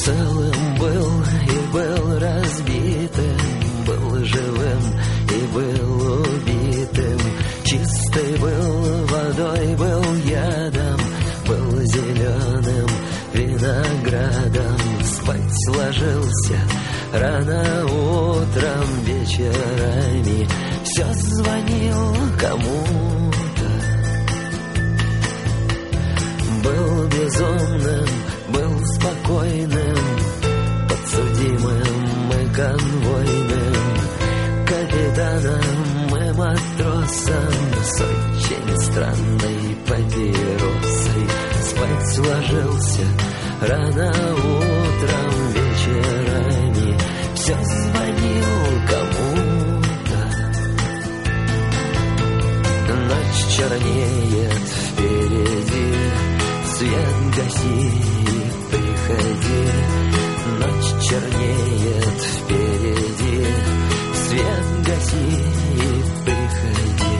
Целым был и был разбитым, был живым и был убитым. Чистой был водой, был ядом, был зеленым виноградом. Спать ложился рано утром, вечерами все звонил кому-то. Был безумным, был спокойным, подсудимым и конвойным, капитаном и матросом, с очень странной папиросой. Спать ложился рано утром, вечерами все звонил кому-то. Ночь чернеет впереди, свет гаси и приходи. Ночь чернеет впереди, свет гаси и приходи.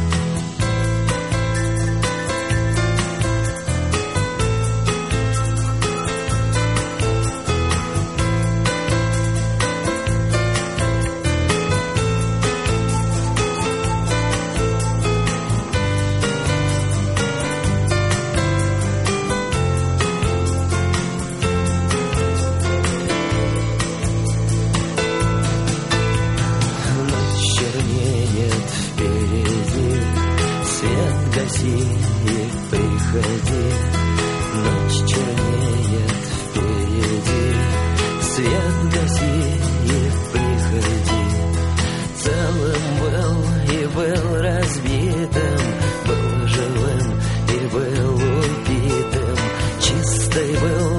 И приходи, ночь чернеет впереди, свет гаси и приходи. Целым был и был разбитым, был живым и был убитым. Чистой был